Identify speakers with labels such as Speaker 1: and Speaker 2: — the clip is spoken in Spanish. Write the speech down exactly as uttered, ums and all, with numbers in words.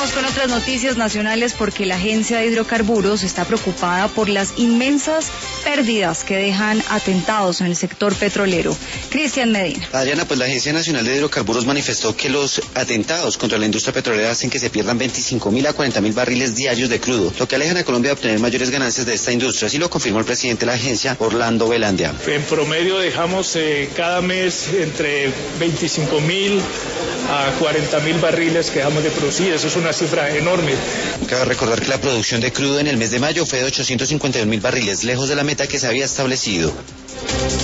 Speaker 1: Vamos con otras noticias nacionales porque la Agencia de Hidrocarburos está preocupada por las inmensas pérdidas que dejan atentados en el sector petrolero. Cristian Medina.
Speaker 2: Adriana, pues la Agencia Nacional de Hidrocarburos manifestó que los atentados contra la industria petrolera hacen que se pierdan veinticinco mil a cuarenta mil barriles diarios de crudo, lo que alejan a Colombia de obtener mayores ganancias de esta industria. Así lo confirmó el presidente de la agencia, Orlando Velandia.
Speaker 3: En promedio dejamos eh, cada mes entre veinticinco mil a cuarenta mil barriles que dejamos de producir. Eso es una cifra enorme.
Speaker 2: Cabe recordar que la producción de crudo en el mes de mayo fue de ochocientos cincuenta y un mil barriles, lejos de la meta que se había establecido.